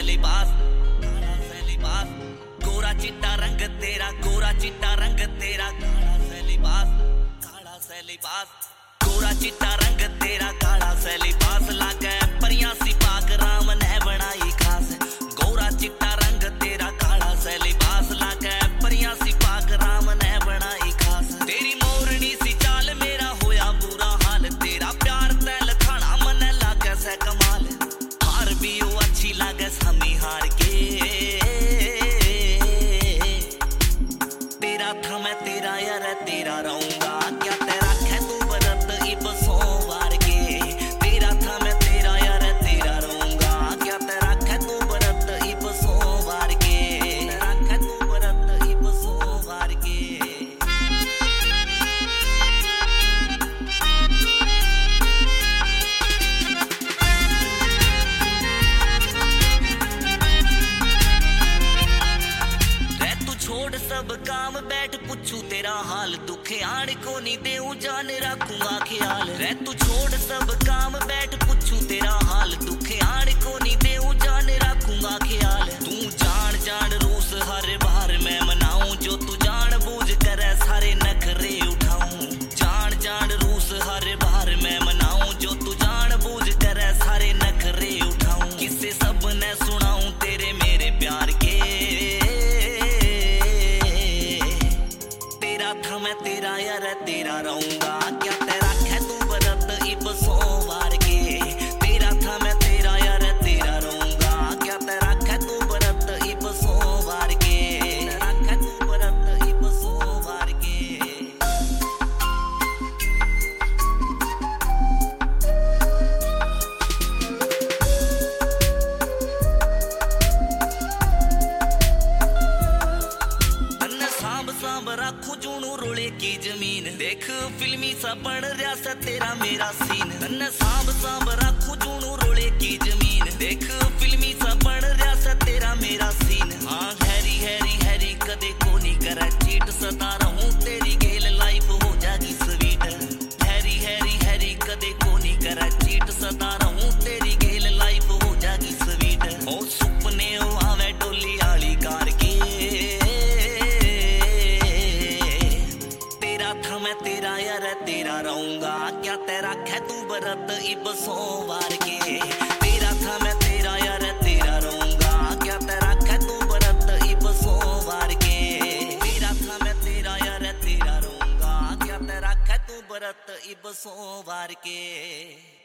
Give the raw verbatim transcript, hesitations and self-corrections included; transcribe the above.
लिबास, काला सा लिबास, गोरा चिट्टा रंग तेरा, गोरा चिट्टा रंग तेरा, काला सा लिबास, काला सा लिबास, गोरा चिट्टा रंग तेरा, काला सा लिबास, लागे परियां सी पाक राम ने बनाई खास। गोरा चिट्टा रंग तेरा, काला सा लिबास, लागे परियां सी पाक राम ने बनाई खास। तेरी मोरनी सी चाल मेरा होया बुरा हाल, तेरा प्यार तैल खाना मन लागे से कमाल। हार भी वो अच्छी लागे समी हार के, तेरा था मैं तेरा यार तेरा रहूंगा, क्या तेरा खे तू बरत इब सोमवार के। तेरा था मैं तेरा यार तेरा रहूंगा, क्या तेरा खे तू बरत इब सोमवार के, तेरा खे तू बरत इब सोमवार के। छोड़ सब काम बैठ पूछू तेरा हाल, दुखे आड़ को नहीं देऊं जान रखूंगा ख्याल। रे तू छोड़ सब काम बैठ पूछू तेरा हाल, दुखे आड़ को नहीं देऊं जान रखूंगा ख्याल। तू जान जान रूस हर बार मैं मनाऊं, जो तू जान बूझ करे सारे नखरे उठाऊं। जान जान रूस हर बार मैं मनाऊं, जो तू जान बूझ करे सारे नखरे उठाऊं। किसे सब ने सुनाऊं तेरे मेरे प्यार के, था मैं तेरा यार तेरा रहूंगा, क्या तेरा खे तू बरत इब सोमवार के। तेरा था मैं तेरा यार तेरा रहूंगा, क्या तेरा खे तू बरत इब सोमवार के, तेरा खे तू बरत इब सोमवार के। सांब राखू जूनू रोले की जमीन, देख फिल्मी सा बन रहा सा तेरा मेरा सीन। तन्ने सांब सांब राखू जूनू रोले की जमीन, देख फिल्मी सा बन रहा सा तेरा मेरा सीन। हाँ हैरी हैरी हैरी कदे को नहीं करे चीट, सता रहूं तेरी गेल लाइफ हो जागी स्वीट। हैरी हैरी हैरी कदे को नहीं करे चीट, सता रहूं तेरी गेल लाइफ हो जागी स्वीट। ओ सुपने ओ आवे डोली आली कार के, था मैं तेरा यार तेरा रहूंगा, क्या तेरा खे तू बरत इब सोमवार के। तेरा था मैं तेरा यार तेरा रहूंगा, क्या तेरा खे तू बरत इब सोमवार के। तेरा था मैं तेरा यार तेरा रहूंगा, क्या तेरा खे तू बरत इब सोमवार के।